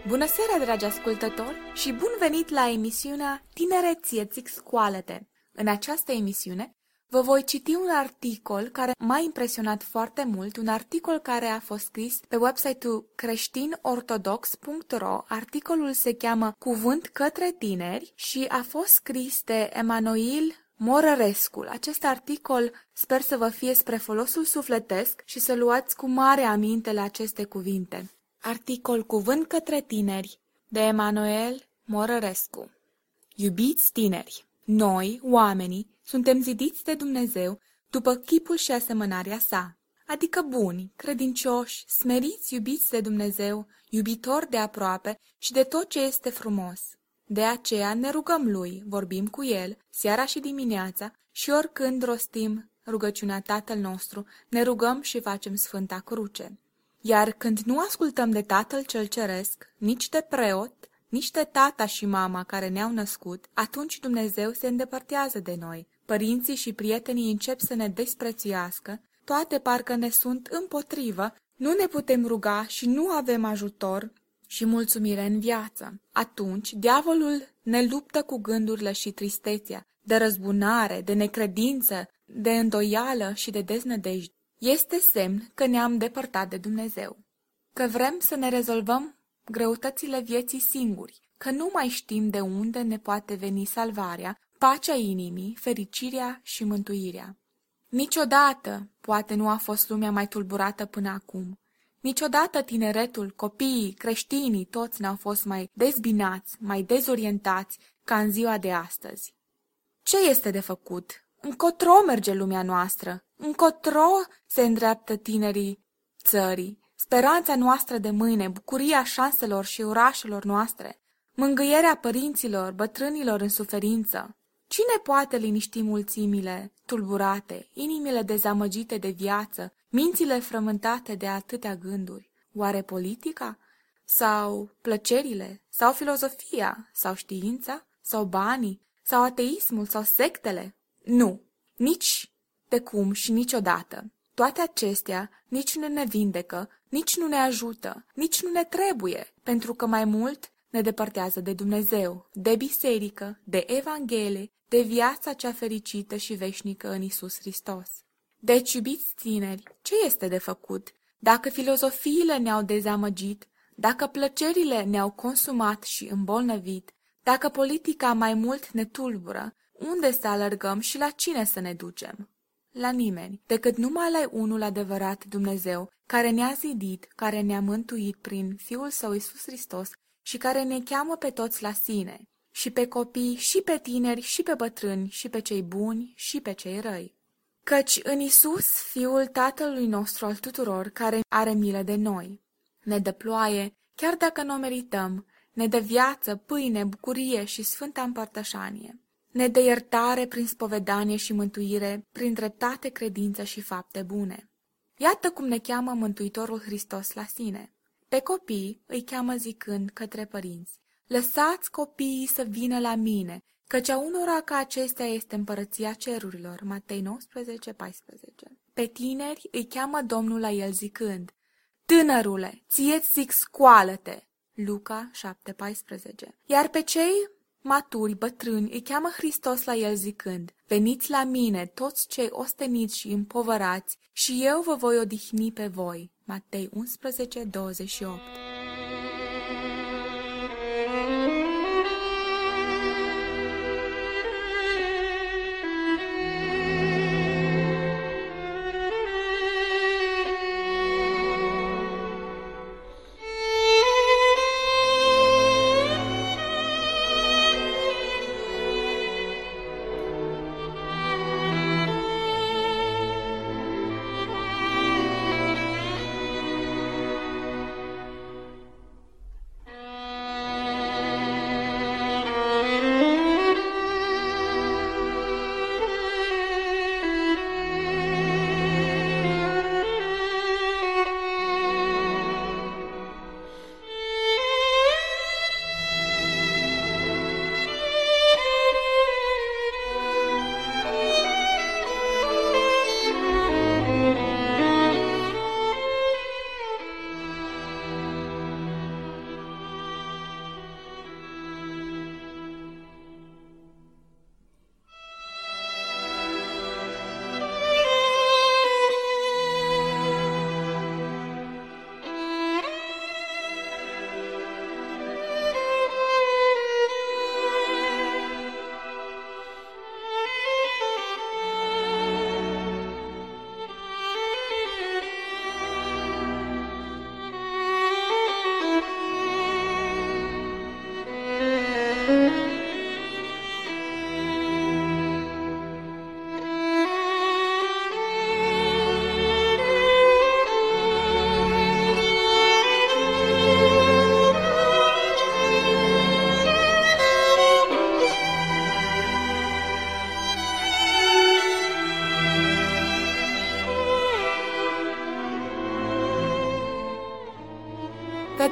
Bună seara, dragi ascultători, și bun venit la emisiunea Tinereție, zic scoală-te! În această emisiune vă voi citi un articol care m-a impresionat foarte mult, un articol care a fost scris pe website-ul creștinortodox.ro. Articolul se cheamă Cuvânt către tineri și a fost scris de Emanuel Morărescu. Acest articol sper să vă fie spre folosul sufletesc și să luați cu mare aminte la aceste cuvinte. Articol Cuvânt către tineri de Emanuel Morărescu. Iubiți tineri, noi, oamenii, suntem zidiți de Dumnezeu după chipul și asemănarea sa, adică buni, credincioși, smeriți, iubiți de Dumnezeu, iubitori de aproape și de tot ce este frumos. De aceea ne rugăm Lui, vorbim cu El, seara și dimineața, și oricând rostim rugăciunea Tatăl nostru, ne rugăm și facem Sfânta Cruce. Iar când nu ascultăm de Tatăl cel Ceresc, nici de preot, nici de tata și mama care ne-au născut, atunci Dumnezeu se îndepărtează de noi. Părinții și prietenii încep să ne desprețuiască, toate parcă ne sunt împotrivă, nu ne putem ruga și nu avem ajutor și mulțumire în viață. Atunci, diavolul ne luptă cu gândurile și tristețea, de răzbunare, de necredință, de îndoială și de deznădejde. Este semn că ne-am depărtat de Dumnezeu, că vrem să ne rezolvăm greutățile vieții singuri, că nu mai știm de unde ne poate veni salvarea, pacea inimii, fericirea și mântuirea. Niciodată, poate nu a fost lumea mai tulburată până acum. Niciodată tineretul, copiii, creștinii, toți n-au fost mai dezbinați, mai dezorientați ca în ziua de astăzi. Ce este de făcut? Încotro merge lumea noastră? Încotro se îndreaptă tinerii țării? Speranța noastră de mâine, bucuria șanselor și orașelor noastre, mângâierea părinților, bătrânilor în suferință. Cine poate liniști mulțimile tulburate, inimile dezamăgite de viață, mințile frământate de atâtea gânduri? Oare politica? Sau plăcerile? Sau filozofia? Sau știința? Sau banii? Sau ateismul? Sau sectele? Nu, nici de cum și niciodată. Toate acestea nici nu ne vindecă, nici nu ne ajută, nici nu ne trebuie, pentru că mai mult ne depărtează de Dumnezeu, de biserică, de Evanghelie, de viața cea fericită și veșnică în Iisus Hristos. Deci, iubiți tineri, ce este de făcut? Dacă filozofiile ne-au dezamăgit, dacă plăcerile ne-au consumat și îmbolnăvit, dacă politica mai mult ne tulbură, unde să alergăm și la cine să ne ducem? La nimeni, decât numai la unul adevărat, Dumnezeu, care ne-a zidit, care ne-a mântuit prin Fiul Său Iisus Hristos și care ne cheamă pe toți la sine, și pe copii, și pe tineri, și pe bătrâni, și pe cei buni, și pe cei răi. Căci în Iisus, Fiul Tatălui nostru al tuturor, care are milă de noi, ne dă ploaie, chiar dacă nu o merităm, ne dă viață, pâine, bucurie și sfânta împărtășanie. Ne dă iertare prin spovedanie și mântuire, prin dreptate, credință și fapte bune. Iată cum ne cheamă Mântuitorul Hristos la sine. Pe copii îi cheamă zicând către părinți: lăsați copiii să vină la mine, căci a unora ca acestea este împărăția cerurilor. Matei 19:14. Pe tineri îi cheamă Domnul la el zicând: tânărule, ție-ți zic, scoală-te. Luca 7:14. Iar pe cei maturi, bătrâni, îi cheamă Hristos la el zicând: veniți la mine, toți cei osteniți și împovărați, și eu vă voi odihni pe voi. Matei 11:28.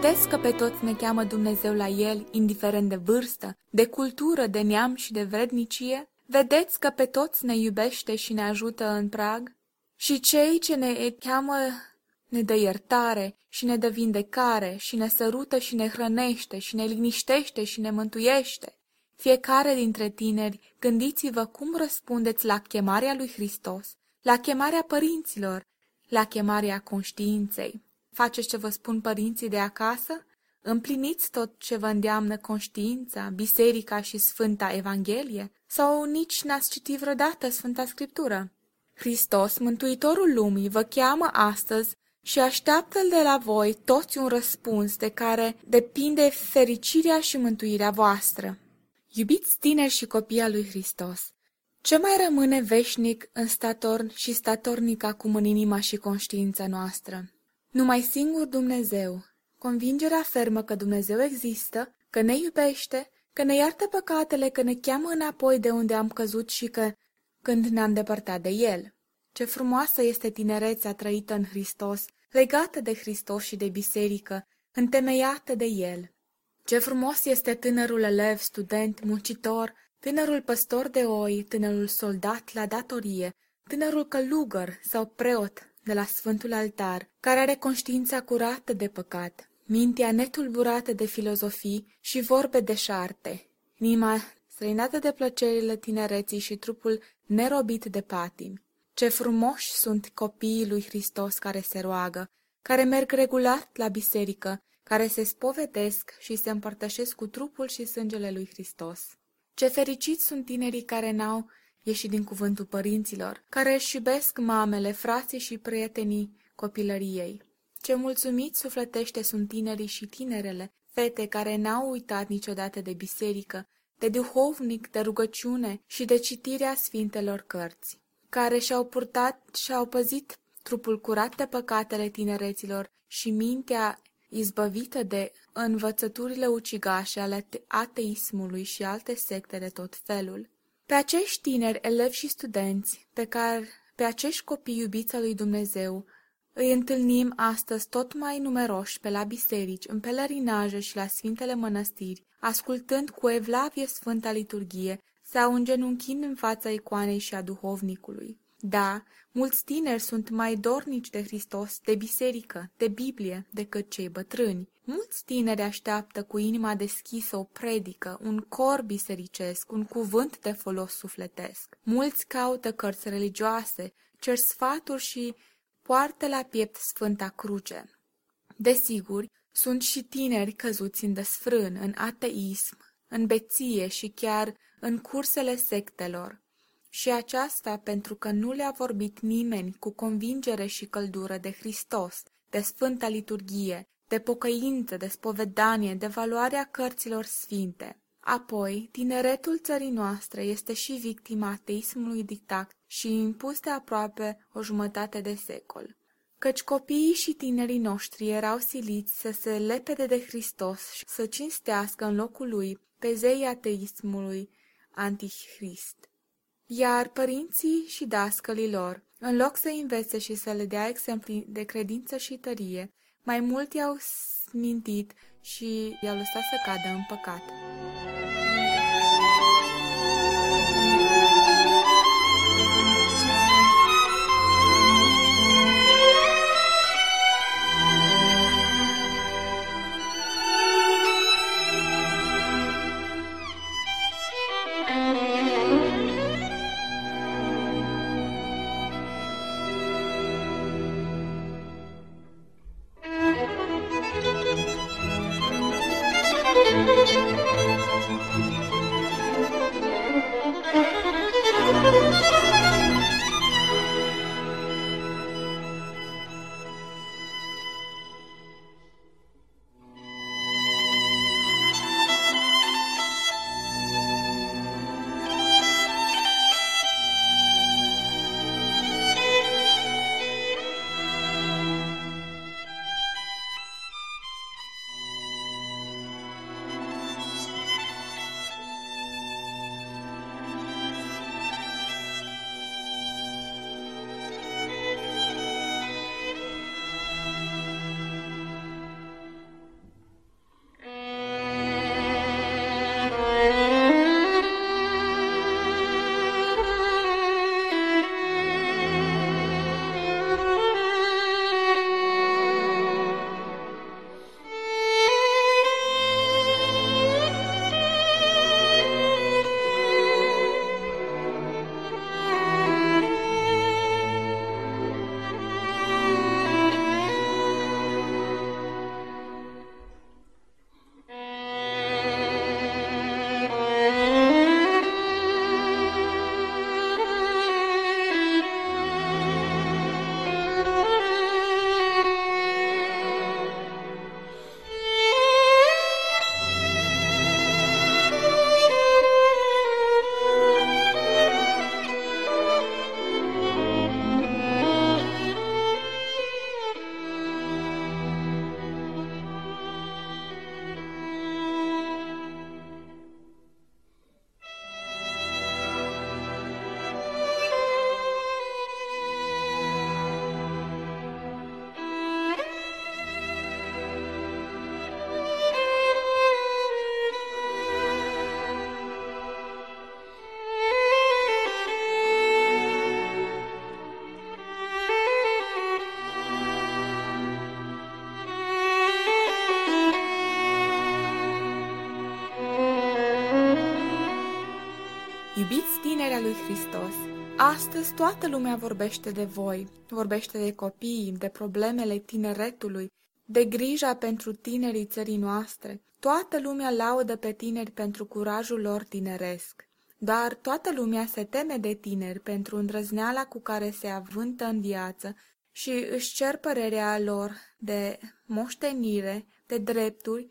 Vedeți că pe toți ne cheamă Dumnezeu la El, indiferent de vârstă, de cultură, de neam și de vrednicie? Vedeți că pe toți ne iubește și ne ajută în prag? Și cei ce ne cheamă ne dă iertare și ne dă vindecare și ne sărută și ne hrănește și ne liniștește și ne mântuiește. Fiecare dintre tineri, gândiți-vă cum răspundeți la chemarea lui Hristos, la chemarea părinților, la chemarea conștiinței. Faceți ce vă spun părinții de acasă? Împliniți tot ce vă îndeamnă conștiința, biserica și Sfânta Evanghelie? Sau nici n-ați citit vreodată Sfânta Scriptură? Hristos, Mântuitorul lumii, vă cheamă astăzi și așteaptă de la voi toți un răspuns de care depinde fericirea și mântuirea voastră. Iubiți tineri și copii al lui Hristos, ce mai rămâne veșnic în statorn și statornic acum în inima și conștiința noastră? Numai singur Dumnezeu, convingerea fermă că Dumnezeu există, că ne iubește, că ne iartă păcatele, că ne cheamă înapoi de unde am căzut și că când ne-am depărtat de El. Ce frumoasă este tinerețea trăită în Hristos, legată de Hristos și de biserică, întemeiată de El. Ce frumos este tânărul elev, student, muncitor, tânărul păstor de oi, tânărul soldat la datorie, tânărul călugăr sau preot de la Sfântul Altar, care are conștiința curată de păcat, mintea netulburată de filozofii și vorbe deșarte, inima străinată de plăcerile tinereții și trupul nerobit de patimi. Ce frumoși sunt copiii lui Hristos care se roagă, care merg regulat la biserică, care se spovedesc și se împărtășesc cu trupul și sângele lui Hristos. Ce fericiți sunt tinerii care n-au ieșit din cuvântul părinților, care își iubesc mamele, frații și prietenii copilăriei. Ce mulțumiți sufletește sunt tinerii și tinerele, fete care n-au uitat niciodată de biserică, de duhovnic, de rugăciune și de citirea sfintelor cărți, care și-au purtat și-au păzit trupul curat de păcatele tinereților și mintea izbăvită de învățăturile ucigașe ale ateismului și alte secte de tot felul. Pe acești tineri, elevi și studenți, pe acești copii iubiți al lui Dumnezeu, îi întâlnim astăzi tot mai numeroși pe la biserici, în pelerinaje și la sfintele mănăstiri, ascultând cu evlavie Sfânta Liturghie sau îngenunchind în fața icoanei și a duhovnicului. Da, mulți tineri sunt mai dornici de Hristos, de biserică, de Biblie, decât cei bătrâni. Mulți tineri așteaptă cu inima deschisă o predică, un cor bisericesc, un cuvânt de folos sufletesc. Mulți caută cărți religioase, cer sfaturi și poartă la piept Sfânta Cruce. Desigur, sunt și tineri căzuți în desfrân, în ateism, în beție și chiar în cursele sectelor. Și aceasta pentru că nu le-a vorbit nimeni cu convingere și căldură de Hristos, de Sfânta Liturghie, de pocăință, de spovedanie, de valoarea cărților sfinte. Apoi, tineretul țării noastre este și victima ateismului dictat și impus de aproape o jumătate de secol. Căci copiii și tinerii noștri erau siliți să se lepede de Hristos și să cinstească în locul lui pe zeii ateismului antichrist. Iar părinții și dascălii lor, în loc să învețe și să le dea exemple de credință și tărie, mai mult i-au mintit și i-au lăsat să cadă în păcat. Iubiți tineri al lui Hristos, astăzi toată lumea vorbește de voi, vorbește de copii, de problemele tineretului, de grija pentru tinerii țării noastre. Toată lumea laudă pe tineri pentru curajul lor tineresc. Dar toată lumea se teme de tineri pentru îndrăzneala cu care se avântă în viață și își cer părerea lor de moștenire, de drepturi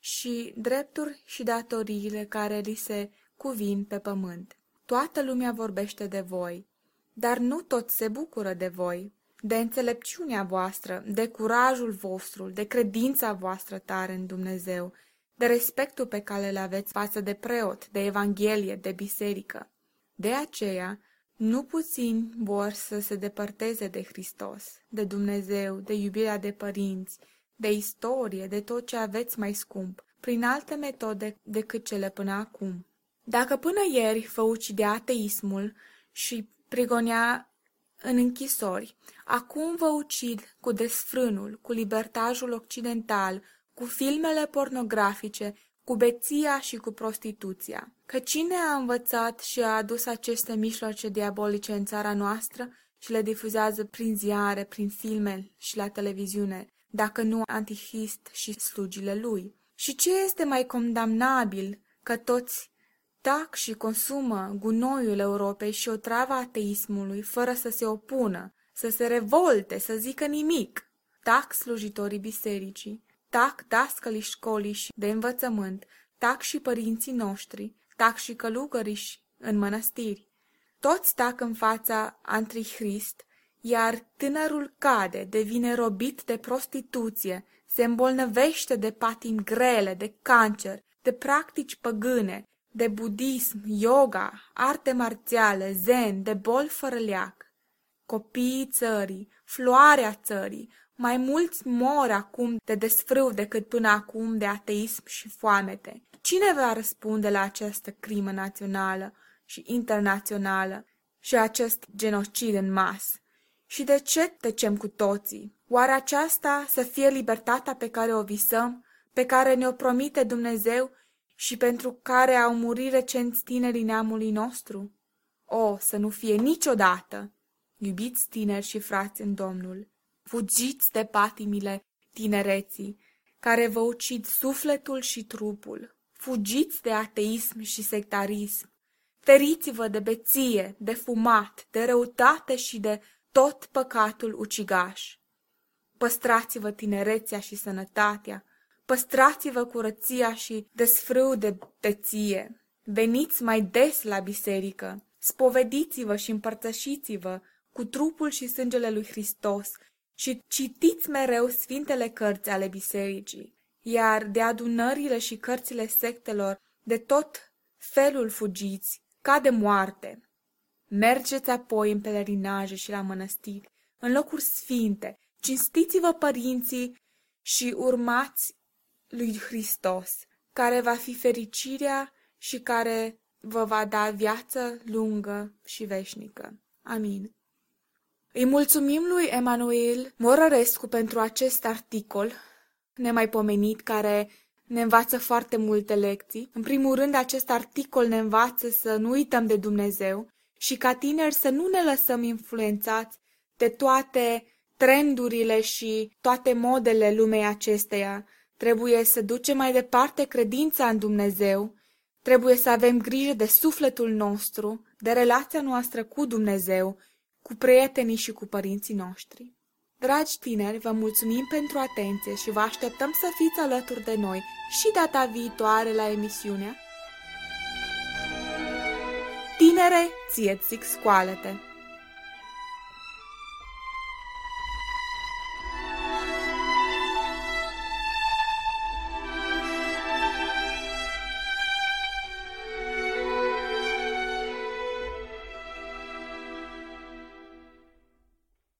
și datoriile care li se cuvin pe pământ. Toată lumea vorbește de voi, dar nu toți se bucură de voi, de înțelepciunea voastră, de curajul vostru, de credința voastră tare în Dumnezeu, de respectul pe care îl aveți față de preot, de Evanghelie, de biserică. De aceea, nu puțini vor să se depărteze de Hristos, de Dumnezeu, de iubirea de părinți, de istorie, de tot ce aveți mai scump, prin alte metode decât cele până acum. Dacă până ieri vă ucidea ateismul și prigonea în închisori, acum vă ucid cu desfrânul, cu libertajul occidental, cu filmele pornografice, cu beția și cu prostituția. Că cine a învățat și a adus aceste mijloace diabolice în țara noastră și le difuzează prin ziare, prin filme și la televiziune, dacă nu Antichrist și slugile lui? Și ce este mai condamnabil că toți tac și consumă gunoiul Europei și otrava ateismului fără să se opună, să se revolte, să zică nimic? Tac slujitorii bisericii, tac dascălii școlii și de învățământ, tac și părinții noștri, tac și călugării în mănăstiri. Toți tac în fața Antichrist, iar tânărul cade, devine robit de prostituție, se îmbolnăvește de patimi grele, de cancer, de practici păgâne, de budism, yoga, arte marțiale, zen, de boli fără leac. Copiii țării, floarea țării, mai mulți mor acum de desfrâu decât până acum de ateism și foamete. Cine va răspunde la această crimă națională și internațională și acest genocid în masă? Și de ce tăcem cu toții? Oare aceasta să fie libertatea pe care o visăm, pe care ne-o promite Dumnezeu și pentru care au murit recenți tinerii neamului nostru? O, să nu fie niciodată! Iubiți tineri și frați în Domnul, fugiți de patimile tinereții, care vă ucid sufletul și trupul. Fugiți de ateism și sectarism. Feriți-vă de beție, de fumat, de răutate și de tot păcatul ucigaș. Păstrați-vă tinerețea și sănătatea, păstrați-vă curăția și desfrâu de beție. Veniți mai des la biserică, spovediți-vă și împărtășiți-vă cu trupul și sângele lui Hristos și citiți mereu sfintele cărți ale bisericii, iar de adunările și cărțile sectelor de tot felul fugiți, ca de moarte. Mergeți apoi în pelerinaje și la mănăstiri, în locuri sfinte, cinstiți-vă părinții și urmați lui Hristos, care va fi fericirea și care vă va da viață lungă și veșnică. Amin. Îi mulțumim lui Emanuel Morărescu pentru acest articol nemaipomenit care ne învață foarte multe lecții. În primul rând, acest articol ne învață să nu uităm de Dumnezeu și ca tineri să nu ne lăsăm influențați de toate trendurile și toate modele lumei acesteia. Trebuie să ducem mai departe credința în Dumnezeu, trebuie să avem grijă de sufletul nostru, de relația noastră cu Dumnezeu, cu prietenii și cu părinții noștri. Dragi tineri, vă mulțumim pentru atenție și vă așteptăm să fiți alături de noi și data viitoare la emisiunea Tinere, ție-ți zic, scoală-te!